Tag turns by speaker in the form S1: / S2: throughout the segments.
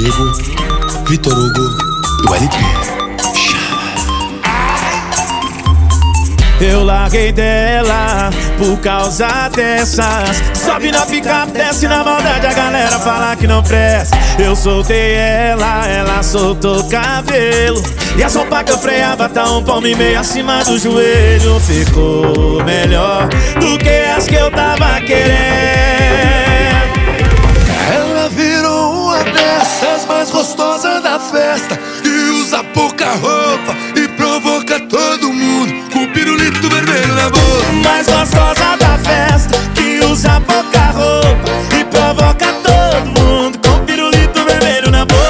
S1: Diego, Vitor Hugo e o LP.
S2: Eu larguei dela por causa dessas. Sobe na picape, desce na maldade, a galera fala que não presta. Eu soltei ela, ela soltou o cabelo. E a sopa que eu freava tá um palmo e meio acima do joelho. Ficou melhor do que as que eu tava querendo.
S1: Ela virou uma dessas mais gostosas da festa, que usa pouca roupa e provoca todo mundo com pirulito vermelho na boca.
S2: Mais gostosa da festa, que usa pouca roupa e provoca todo mundo com pirulito vermelho na boca.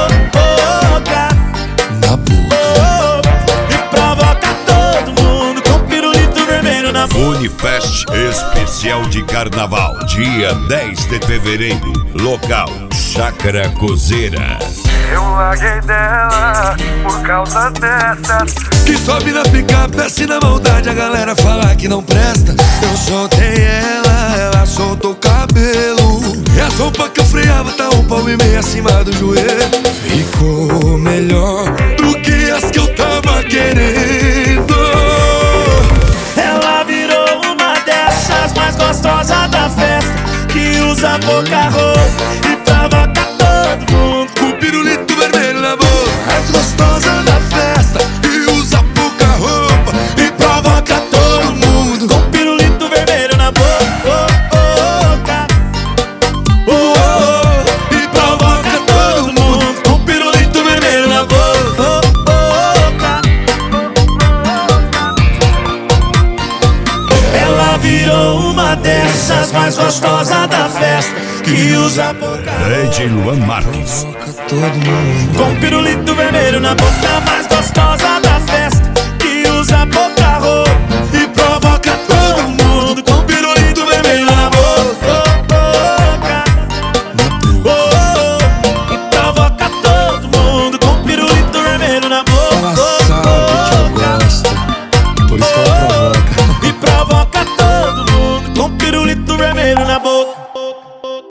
S1: Na boca.
S2: E provoca todo mundo com pirulito vermelho na boca.
S3: Unifest especial de carnaval, dia 10 de fevereiro, local Chácara Cozeira.
S4: Eu larguei dela por causa dessas.
S1: Que sobe na picape, desce na maldade, a galera fala que não presta. Eu soltei ela, ela soltou o cabelo. E a sopa que eu freava tá um palmo e meio acima do joelho. Ficou melhor do que as que eu tava querendo.
S2: Ela virou uma dessas mais gostosas da festa, que usa pouca roupa e provoca todo mundo
S1: com pirulito vermelho na boca. Mais gostosa da festa, que usa pouca roupa e provoca todo mundo
S2: com pirulito vermelho na boca.
S1: E provoca todo mundo
S2: com pirulito vermelho na boca. Ela virou uma dessas mais gostosas da festa, que usa pouca
S3: Ed Luan Marques.
S1: provoca todo mundo
S2: com pirulito vermelho na boca. Mais gostosa da festa,